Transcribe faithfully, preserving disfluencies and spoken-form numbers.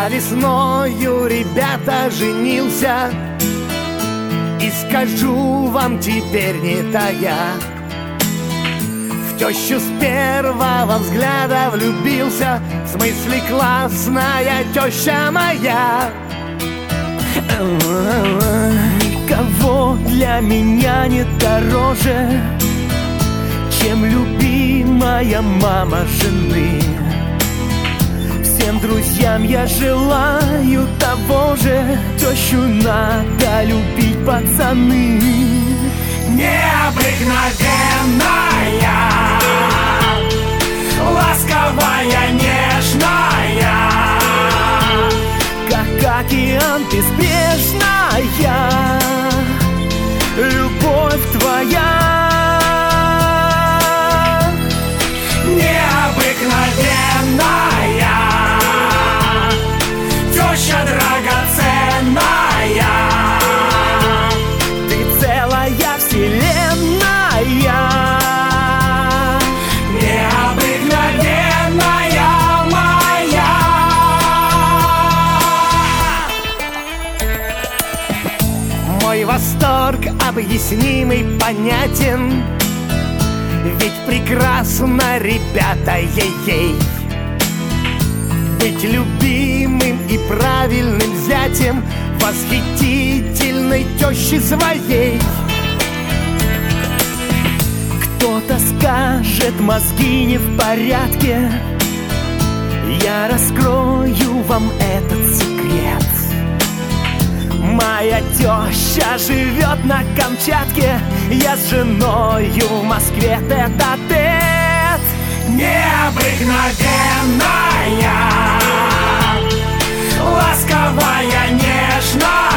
Я весною, ребята, женился, и скажу вам теперь, не тая, в тещу с первого взгляда влюбился. В смысле, классная теща моя. Никого для меня не дороже, чем любимая мама жены. Всем друзьям я желаю того же, тещу надо любить, пацаны. Необыкновенная, ласковая, нежная, как океан безбрежная, любовь твоя. Необыкновенная, теща драгоценная, ты целая вселенная. Необыкновенная моя. Мой восторг объяснимый, понятен, ведь прекрасно, ребята, ей-ей. Быть любимым и правильным зятем восхитительной тещи своей. Кто-то скажет, мозги не в порядке, я раскрою вам этот секрет. Моя теща живет на Камчатке, я с женою в Москве тет-а-тет. Необыкновенная, ласковая, нежная,